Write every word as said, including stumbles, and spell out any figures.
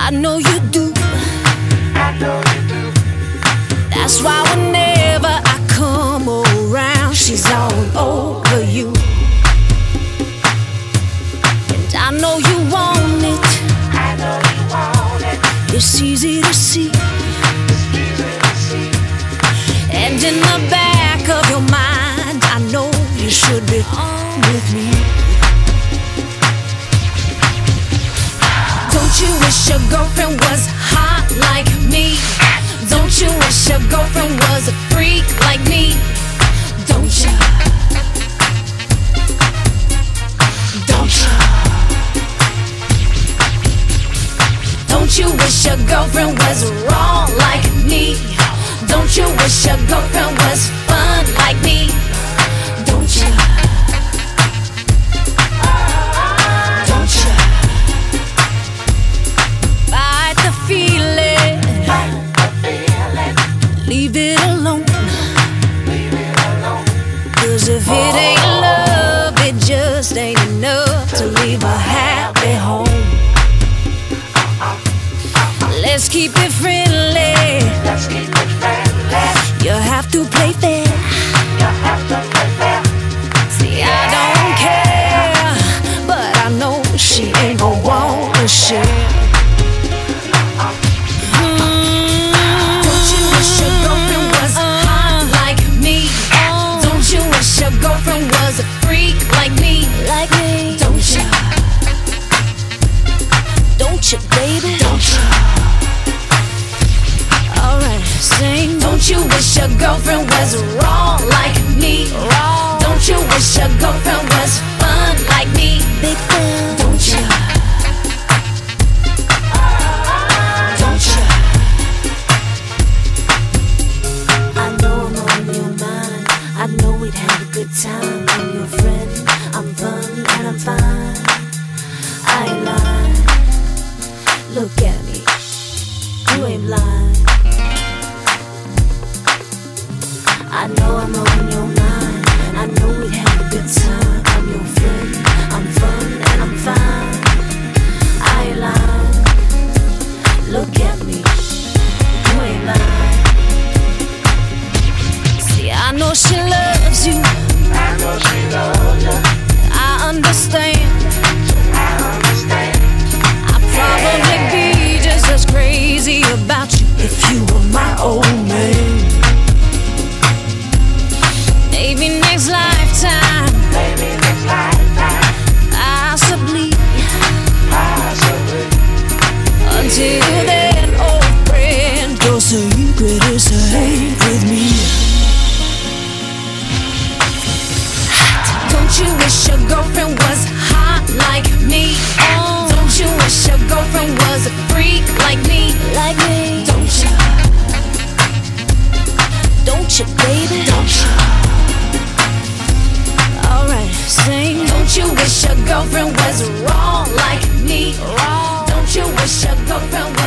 I know you do. I know you do. That's why whenever I come around, she's all over you. And I know you want it. I know you want it. It's easy to see. It's easy to see. And in the back of your mind, I know you should be on with me. Don't you wish your girlfriend was hot like me? Don't you wish your girlfriend was a freak like me? Don't you? Don't you? Don't you wish your girlfriend was wrong like me? Don't you wish your girlfriend was fun like me? Don't you? Don't you? Fight the feeling. Fight the feeling. Leave it alone. Leave it alone. Cause if it ain't love, it just ain't enough to leave a happy home. Let's keep it friendly. Let's keep it friendly. You have to play fair. You have to play fair. See, I don't care, but I know she ain't gon' wanna share. Mm. Don't you wish your girlfriend was hot like me? Don't you wish your girlfriend was a freak like me? Like me? Don't you? Don't you, baby? Don't you? Alright, sing. Don't you wish your girlfriend was wrong like me? Wrong. Don't you wish your girlfriend was fun like me? Big fan. Don't you? Don't you? I know I'm on your mind. I know we'd have a good time. I'm your friend. I'm fun and I'm fine. I ain't lying. Look at me. You ain't lying. I know I'm on your mind. I know we'd have a good time. I'm your friend. I'm fun and I'm fine. I ain't lying. Look at me. You ain't lying. See, I know she loves you. I know she loves you. I understand. I understand. I'd probably be just as crazy about you if you were my old man. Maybe next lifetime, Maybe next lifetime. possibly. Possibly. Until then, old friend, your secret is safe with me. Don't you wish your girlfriend was hot like me? Don't you wish your girlfriend was a freak like me? Like me? Don't you? Don't you, baby? Don't you? Alright, sing. Don't you wish your girlfriend was wrong like me? Wrong. Don't you wish your girlfriend was